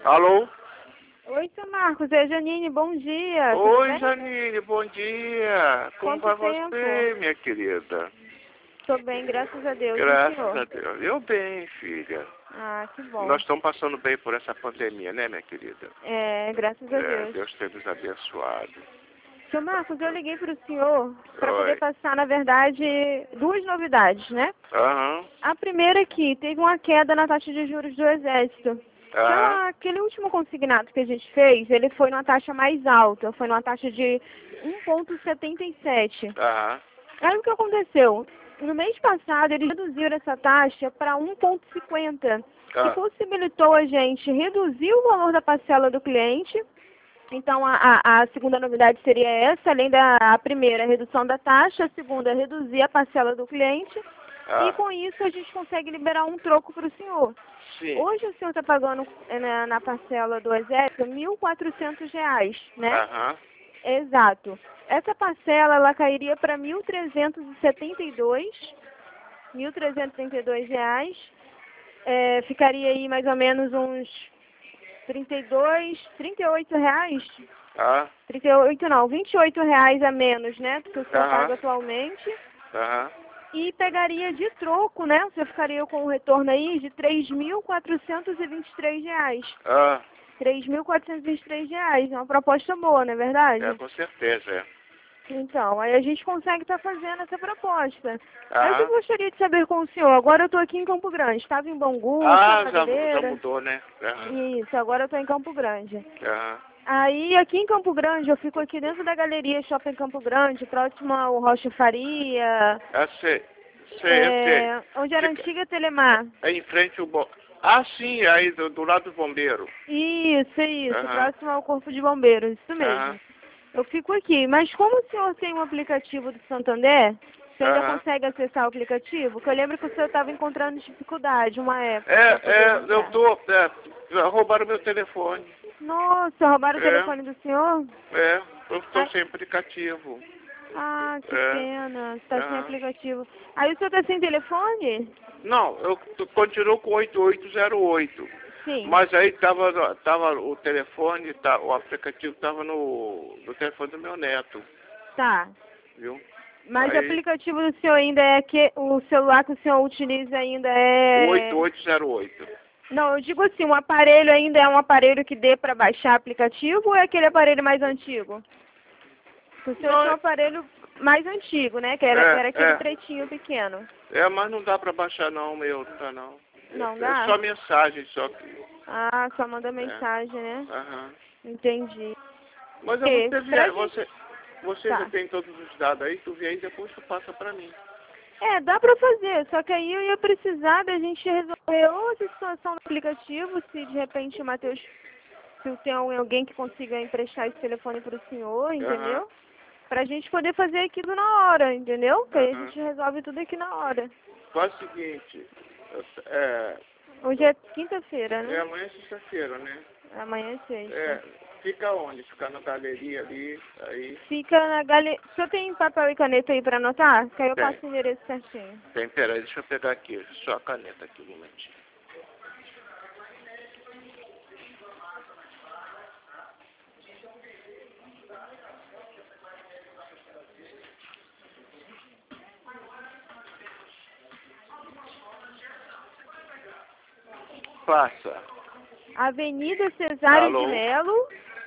Alô? Oi, seu Marcos, é Janine, bom dia. Tudo Oi, bem? Janine, bom dia. Como Quanto vai tempo? você, minha querida? Tô bem, graças a Deus. E o Graças senhor? a Deus. Eu bem, filha. Ah, que bom. Nós estamos passando bem por essa pandemia, né, minha querida? É, graças a Deus. Deus tem nos abençoado. Seu Marcos, eu liguei para o senhor para poder Oi. passar, na verdade, duas novidades, né? Aham. A primeira é que teve uma queda na taxa de juros do Exército. Aham. Aquele último consignado que a gente fez, ele foi numa taxa mais alta, foi numa taxa de 1,77. Aham. Aí o que aconteceu? No mês passado, eles reduziram essa taxa para 1,50, que Ah. possibilitou a gente reduzir o valor da parcela do cliente. Então, a segunda novidade seria essa, além da primeira, a redução da taxa, a segunda, reduzir a parcela do cliente. E Ah. com isso, a gente consegue liberar um troco para o senhor. Sim. Hoje, o senhor está pagando na parcela do Exército R$ 1.400, né? Aham. Exato. Essa parcela, ela cairia para 1.372, R$ 1.332. Ficaria aí mais ou menos uns 38 reais. Ah. 38 não, R$ 28 a menos, né? Do que o senhor Aham. paga atualmente. Aham. E pegaria de troco, né? Você ficaria com um retorno aí de R$ 3.423. Ah. R$ 3.423. É uma proposta boa, não é verdade? Com certeza, é. Então, aí a gente consegue estar fazendo essa proposta. Aí o que eu Aham. gostaria de saber com o senhor? Agora eu estou aqui em Campo Grande. Estava em Bangu, Ah, já Madureira. mudou, né? Aham. Isso, agora eu estou em Campo Grande. Aham. Aí aqui em Campo Grande, eu fico aqui dentro da galeria Shopping Campo Grande, próximo ao Rocha Faria, Ah, sei. Sei, eu sei. onde era a Fica antiga Telemar. aí em frente o bom. Ah, sim, aí do lado do bombeiro. Isso, Aham. próximo ao Corpo de Bombeiros, isso Aham. mesmo. Eu fico aqui, mas como o senhor tem um aplicativo do Santander, você ainda Aham. consegue acessar o aplicativo? Porque eu lembro que o senhor estava encontrando dificuldade uma época para poder Eu entrar. tô. Roubaram meu telefone. Nossa, roubaram o É, telefone do senhor? eu tô Ai, sem aplicativo. que É. pena, você está sem Aham. aplicativo. Aí o senhor está sem telefone? Não, eu continuo com 8808. Sim, Mas aí tava o telefone, o aplicativo tava no telefone do meu neto, tá. viu? Mas o Aí, aplicativo do senhor ainda é que o celular que o senhor utiliza ainda o é... 8808. Não, eu digo assim, o aparelho ainda é um aparelho que dê para baixar aplicativo ou é aquele aparelho mais antigo? O senhor Não, tinha um aparelho mais antigo, né? Que era aquele pretinho pequeno. mas não dá pra baixar não, meu, não dá não. Não É dá? só mensagem, só que. Ah, só manda É, mensagem, né? aham. Entendi. Mas E você pra vier, gente... você já Tá. tem todos os dados aí, tu vier e depois tu passa pra mim. Dá pra fazer, só que aí eu ia precisar da gente resolver outra situação no aplicativo, se de repente o Matheus, se tem alguém que consiga emprestar esse telefone pro senhor, Aham, entendeu? Pra gente poder fazer aquilo na hora, entendeu? Que aí a aham. gente resolve tudo aqui na hora. Faz o seguinte, é, Hoje é quinta-feira, né? amanhã é sexta-feira, né? Amanhã é É, sexta. fica onde? Fica na galeria ali, aí. Fica na galeria. O senhor tem papel e caneta aí pra anotar? Que aí eu Tem, passo o endereço certinho. peraí, deixa eu pegar aqui, só a caneta aqui um momentinho. Passa. Avenida Cesário de Alô? Melo.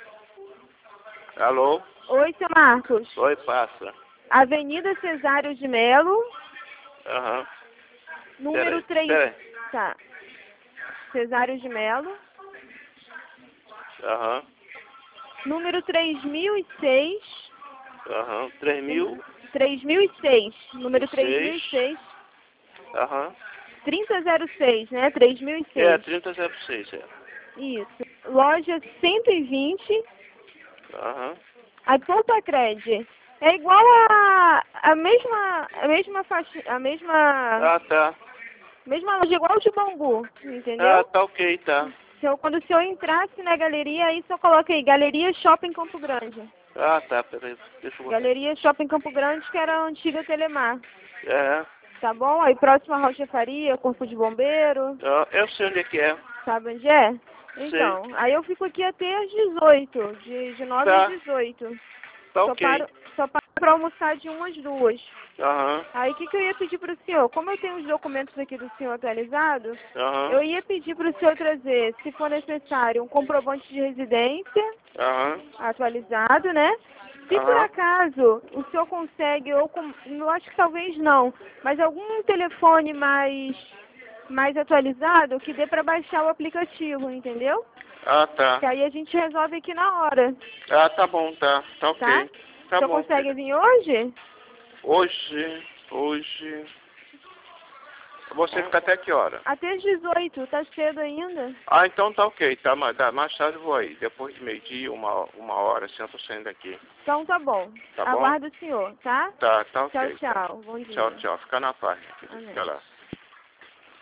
Alô? Oi, seu Marcos. Oi, passa. Avenida Cesário de Melo, Aham. número 3. Peraí. Tá. Cesário de Melo, Aham. número 3006. Aham. 3.006. 3006. Número 3006. Aham. 3006, né? 3006. 3006, é. Isso. Loja 120. Aham. A Ponta Cred. É igual a mesma faixa, Ah, tá. mesma loja, igual de Bangu, entendeu? Tá ok, tá. Quando o senhor entrasse na galeria, aí só coloca aí, Galeria Shopping Campo Grande. Tá, peraí, deixa eu botar. Galeria Shopping Campo Grande, que era a antiga Telemar. É, Tá bom? Aí próximo a Rocha Faria, Corpo de Bombeiro. eu sei onde é que é. Sabe onde é? Então, aí eu fico aqui até às 18, de 9 Tá. às 18. Tá Só ok. paro pra almoçar de 1 às 2. Aham. Aí o que eu ia pedir pro senhor? Como eu tenho os documentos aqui do senhor atualizados, Aham. eu ia pedir pro senhor trazer, se for necessário, um comprovante de residência Aham. atualizado, né? Se por Aham. acaso o senhor consegue, eu acho que talvez não, mas algum telefone mais atualizado que dê para baixar o aplicativo, entendeu? Ah, tá. Que aí a gente resolve aqui na hora, Ah, tá bom, tá. Tá tá? ok. O Tá senhor bom, consegue filha. vir hoje? Hoje... Você fica até que hora? Até às 18, tá cedo ainda. Ah, então tá ok. Tá, mais tarde eu vou aí. Depois de meio-dia, uma hora, assim, eu tô saindo daqui. Então tá bom. Tá bom? Aguardo o senhor, tá? Tá Tchau, ok. Tá. tchau. Bom dia. Tchau, tchau. Fica na paz. Amém. Fica lá.